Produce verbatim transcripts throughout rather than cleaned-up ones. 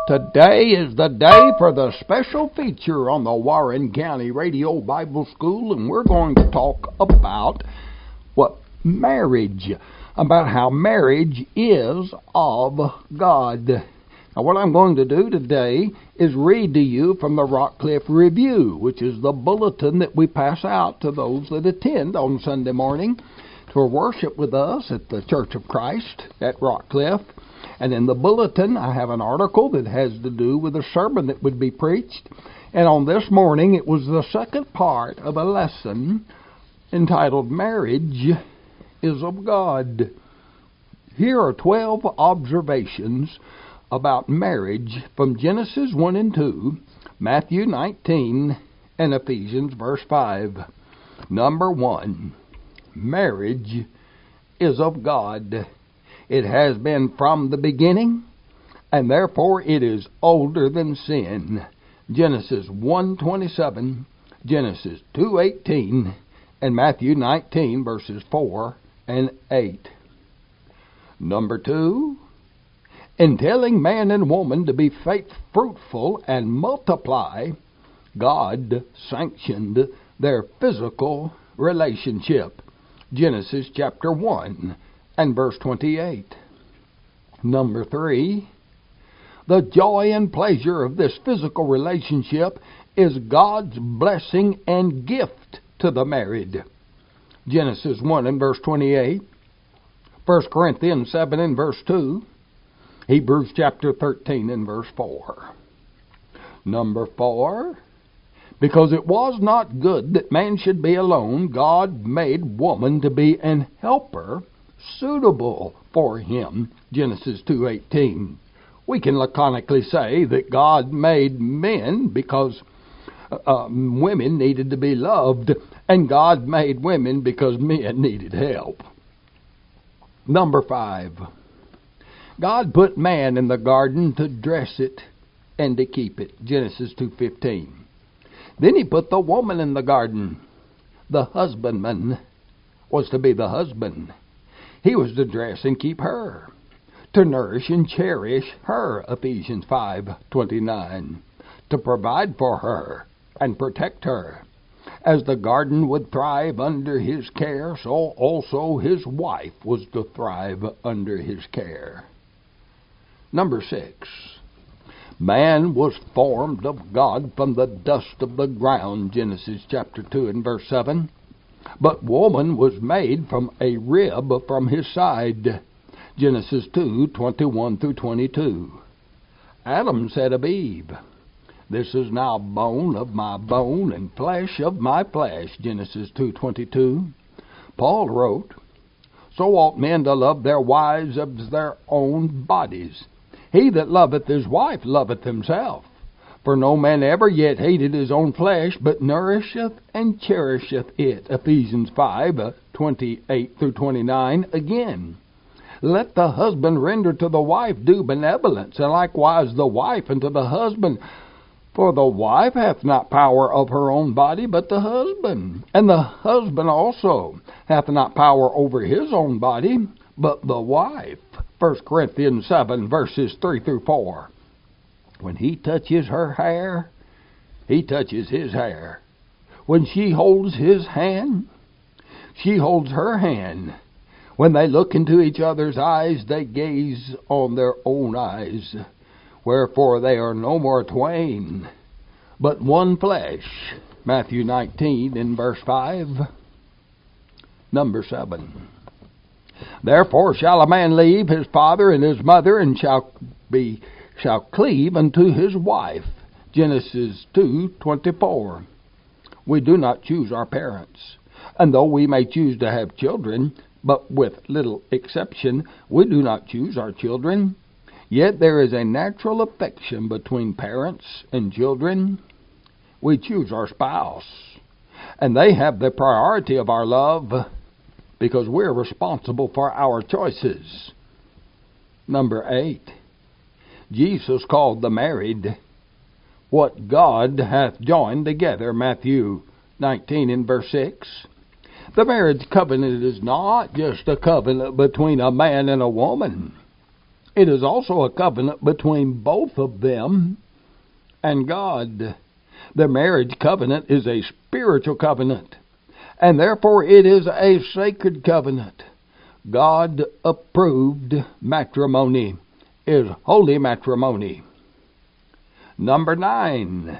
Today is the day for the special feature on the Warren County Radio Bible School, and we're going to talk about what marriage, about how marriage is of God. Now, what I'm going to do today is read to you from the Rockcliffe Review, which is the bulletin that we pass out to those that attend on Sunday morning to worship with us at the Church of Christ at Rockcliffe. And in the bulletin, I have an article that has to do with a sermon that would be preached. And on this morning, it was the second part of a lesson entitled Marriage is of God. Here are twelve observations about marriage from Genesis one and two, Matthew nineteen, and Ephesians verse five. Number one, marriage is of God. It has been from the beginning, and therefore it is older than sin. Genesis one twenty-seven, Genesis two eighteen, and Matthew nineteen, verses four and eight. Number two, in telling man and woman to be faith fruitful and multiply, God sanctioned their physical relationship. Genesis chapter one and verse twenty-eight. Number three, the joy and pleasure of this physical relationship is God's blessing and gift to the married. Genesis one and verse twenty-eight, First Corinthians seven and verse two, Hebrews chapter thirteen and verse four. Number four, because it was not good that man should be alone, God made woman to be an helper suitable for him. Genesis two eighteen. We can laconically say that God made men because uh, women needed to be loved, and God made women because men needed help. Number five, God put man in the garden to dress it and to keep it. Genesis two fifteen. Then he put the woman in the garden. The husbandman was to be the husband. He was to dress and keep her, to nourish and cherish her, Ephesians five twenty-nine, to provide for her and protect her. As the garden would thrive under his care, so also his wife was to thrive under his care. Number six, man was formed of God from the dust of the ground, Genesis chapter two and verse seven. But woman was made from a rib from his side. Genesis two, twenty-one through twenty-two. Adam said of Eve, this is now bone of my bone and flesh of my flesh. Genesis two, twenty-two. Paul wrote, so ought men to love their wives as their own bodies. He that loveth his wife loveth himself. For no man ever yet hated his own flesh, but nourisheth and cherisheth it. Ephesians five, twenty-eight through twenty-nine. Again, let the husband render to the wife due benevolence, and likewise the wife unto the husband. For the wife hath not power of her own body, but the husband. And the husband also hath not power over his own body, but the wife. First Corinthians seven, verses three through four. When he touches her hair, he touches his hair. When she holds his hand, she holds her hand. When they look into each other's eyes, they gaze on their own eyes. Wherefore they are no more twain, but one flesh. Matthew nineteen in verse five. Number seven. Therefore shall a man leave his father and his mother, and shall be shall cleave unto his wife. Genesis two twenty-four. We do not choose our parents, and though we may choose to have children, but with little exception, we do not choose our children. Yet there is a natural affection between parents and children. We choose our spouse, and they have the priority of our love because we're responsible for our choices. Number eight. Jesus called the married what God hath joined together. Matthew nineteen and verse six. The marriage covenant is not just a covenant between a man and a woman. It is also a covenant between both of them and God. The marriage covenant is a spiritual covenant, and therefore it is a sacred covenant. God-approved matrimony is holy matrimony. Number nine,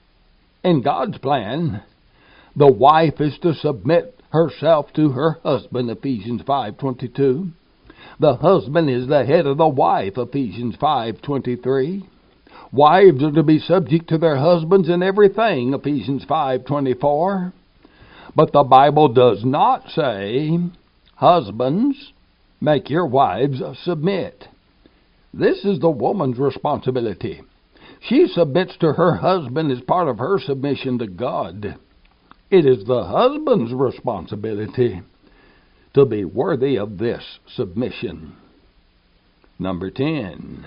in God's plan, the wife is to submit herself to her husband, Ephesians five twenty-two. The husband is the head of the wife, Ephesians five twenty-three. Wives are to be subject to their husbands in everything, Ephesians five twenty-four. But the Bible does not say, husbands, make your wives submit. This is the woman's responsibility. She submits to her husband as part of her submission to God. It is the husband's responsibility to be worthy of this submission. Number ten.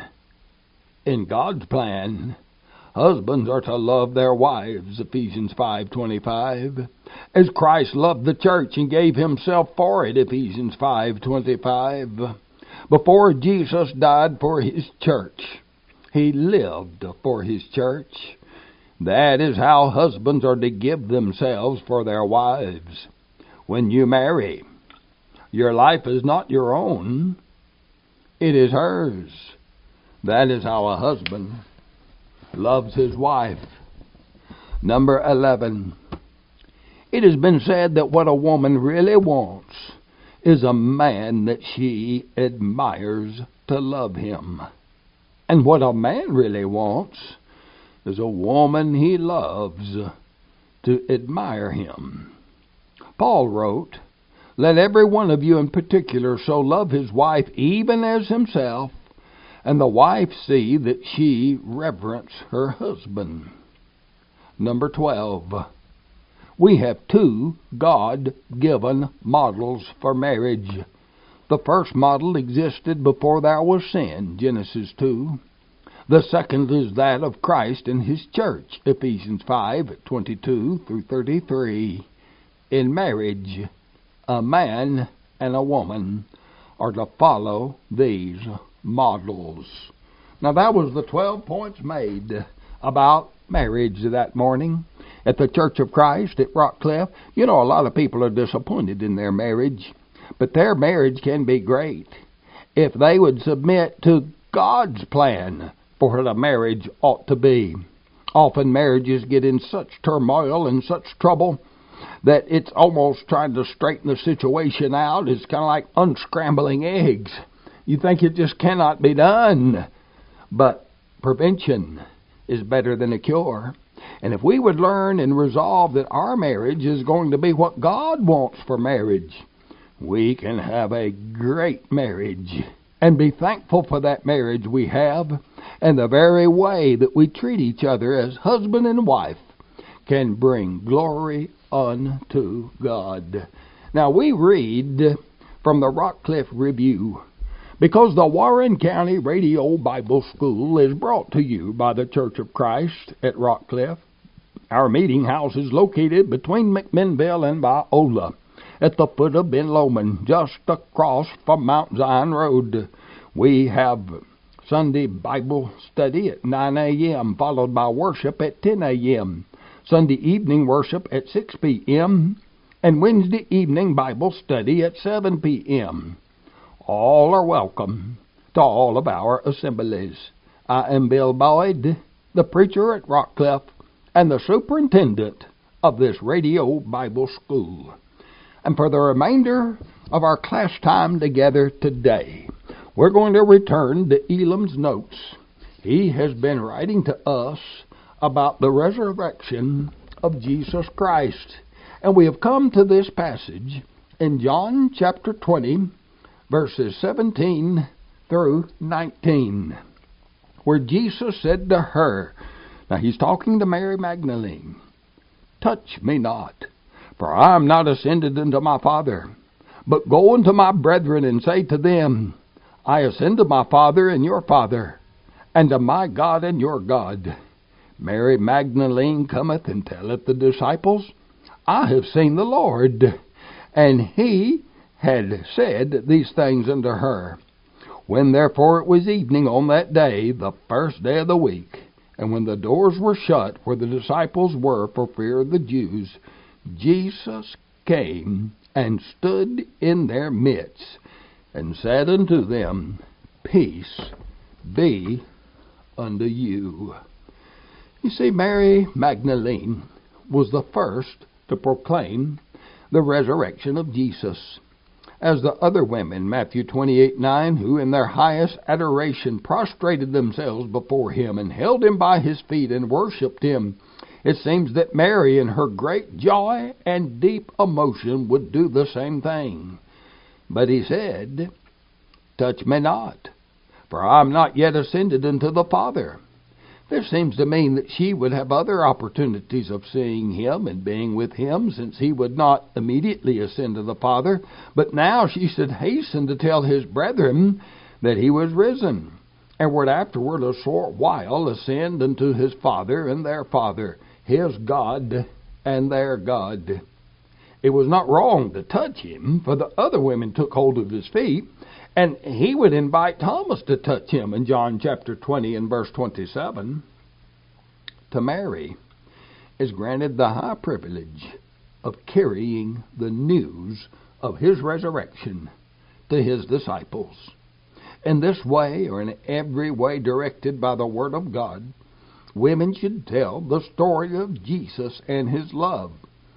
In God's plan, husbands are to love their wives, Ephesians five twenty-five, as Christ loved the church and gave himself for it, Ephesians five twenty-five. Before Jesus died for his church, he lived for his church. That is how husbands are to give themselves for their wives. When you marry, your life is not your own. It is hers. That is how a husband loves his wife. Number eleven. It has been said that what a woman really wants is a man that she admires to love him. And what a man really wants is a woman he loves to admire him. Paul wrote, let every one of you in particular so love his wife even as himself, and the wife see that she reverence her husband. Number twelve. We have two God-given models for marriage. The first model existed before there was sin, Genesis two. The second is that of Christ and his church, Ephesians five twenty-two through thirty-three. In marriage, a man and a woman are to follow these models. Now that was the twelve points made about marriage that morning at the Church of Christ at Rockcliffe. You know, a lot of people are disappointed in their marriage, but their marriage can be great if they would submit to God's plan for what a marriage ought to be. Often marriages get in such turmoil and such trouble that it's almost trying to straighten the situation out. It's kind of like unscrambling eggs. You think it just cannot be done. But prevention is better than a cure. And if we would learn and resolve that our marriage is going to be what God wants for marriage, we can have a great marriage and be thankful for that marriage we have, and the very way that we treat each other as husband and wife can bring glory unto God. Now we read from the Rockcliffe Review, because the Warren County Radio Bible School is brought to you by the Church of Christ at Rockcliffe. Our meeting house is located between McMinnville and Biola, at the foot of Ben Lomond, just across from Mount Zion Road. We have Sunday Bible study at nine a.m., followed by worship at ten a.m., Sunday evening worship at six p.m., and Wednesday evening Bible study at seven p.m. All are welcome to all of our assemblies. I am Bill Boyd, the preacher at Rockcliffe, and the superintendent of this radio Bible school. And for the remainder of our class time together today, we're going to return to Elam's notes. He has been writing to us about the resurrection of Jesus Christ. And we have come to this passage in John chapter twenty, verses seventeen through nineteen, where Jesus said to her, now he's talking to Mary Magdalene, touch me not, for I am not ascended unto my Father, but go unto my brethren and say to them, I ascend to my Father and your Father, and to my God and your God. Mary Magdalene cometh and telleth the disciples, I have seen the Lord. And he had said these things unto her. When therefore it was evening on that day, the first day of the week, and when the doors were shut where the disciples were for fear of the Jews, Jesus came and stood in their midst, and said unto them, Peace be unto you. You see, Mary Magdalene was the first to proclaim the resurrection of Jesus. As the other women, Matthew twenty-eight nine, who in their highest adoration prostrated themselves before him and held him by his feet and worshipped him, it seems that Mary, in her great joy and deep emotion, would do the same thing. But he said, Touch me not, for I am not yet ascended unto the Father. This seems to mean that she would have other opportunities of seeing him and being with him, since he would not immediately ascend to the Father. But now she should hasten to tell his brethren that he was risen, and would afterward a short while ascend unto his Father and their Father, his God and their God. It was not wrong to touch him, for the other women took hold of his feet, and he would invite Thomas to touch him in John chapter twenty and verse twenty-seven. To Mary is granted the high privilege of carrying the news of his resurrection to his disciples. In this way, or in every way directed by the Word of God, women should tell the story of Jesus and his love.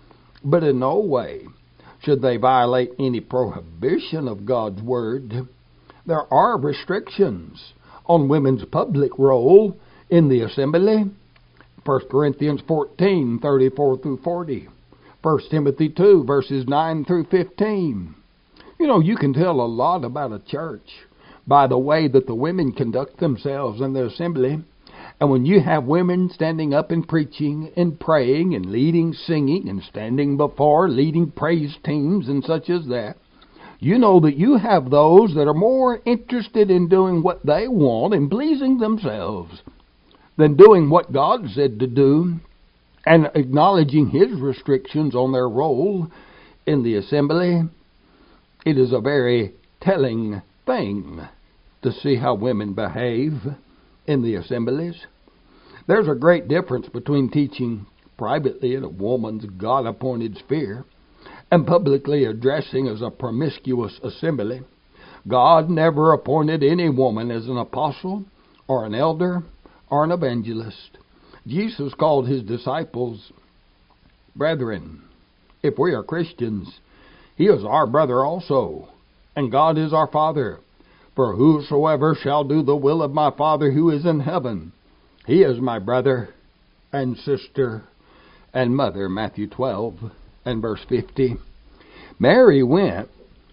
But in no way should they violate any prohibition of God's Word. There are restrictions on women's public role in the assembly. First Corinthians fourteen, thirty-four through forty. First Timothy two, verses nine through fifteen. You know, you can tell a lot about a church by the way that the women conduct themselves in the assembly. And when you have women standing up and preaching and praying and leading singing and standing before leading praise teams and such as that, you know that you have those that are more interested in doing what they want and pleasing themselves than doing what God said to do and acknowledging his restrictions on their role in the assembly. It is a very telling thing to see how women behave in the assemblies. There's a great difference between teaching privately in a woman's God-appointed sphere and publicly addressing as a promiscuous assembly. God never appointed any woman as an apostle or an elder or an evangelist. Jesus called his disciples brethren. If we are Christians, he is our brother also, and God is our Father. For whosoever shall do the will of my Father who is in heaven, he is my brother and sister and mother. Matthew twelve and verse fifty. Mary went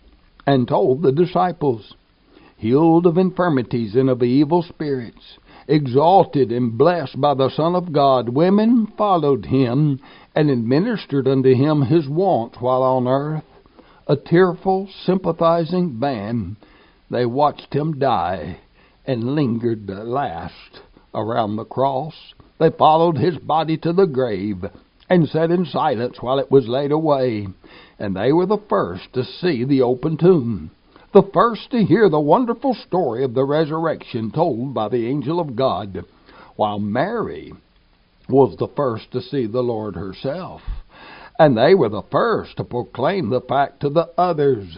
and told the disciples, healed of infirmities and of evil spirits, exalted and blessed by the Son of God, women followed him and administered unto him his wants while on earth. A tearful, sympathizing band, they watched him die and lingered at last around the cross. They followed his body to the grave and sat in silence while it was laid away. And they were the first to see the open tomb, the first to hear the wonderful story of the resurrection told by the angel of God, while Mary was the first to see the Lord herself. And they were the first to proclaim the fact to the others.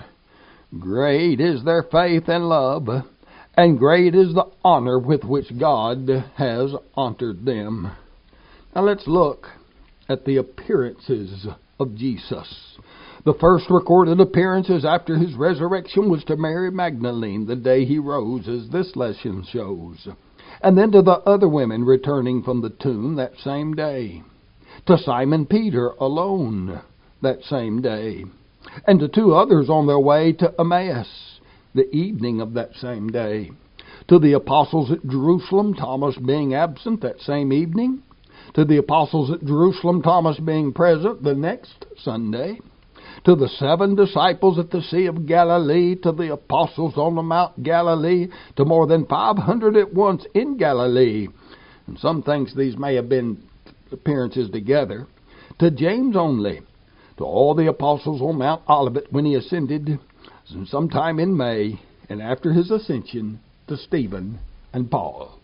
Great is their faith and love, and great is the honor with which God has honored them. Now let's look at the appearances of Jesus. The first recorded appearances after his resurrection was to Mary Magdalene the day he rose, as this lesson shows, and then to the other women returning from the tomb that same day, to Simon Peter alone that same day, and to two others on their way to Emmaus the evening of that same day, to the apostles at Jerusalem, Thomas being absent that same evening, to the apostles at Jerusalem, Thomas being present the next Sunday, to the seven disciples at the Sea of Galilee, to the apostles on the Mount Galilee, to more than five hundred at once in Galilee. And some thinks these may have been appearances together. To James only, to all the apostles on Mount Olivet when he ascended sometime in May, and after his ascension to Stephen and Paul.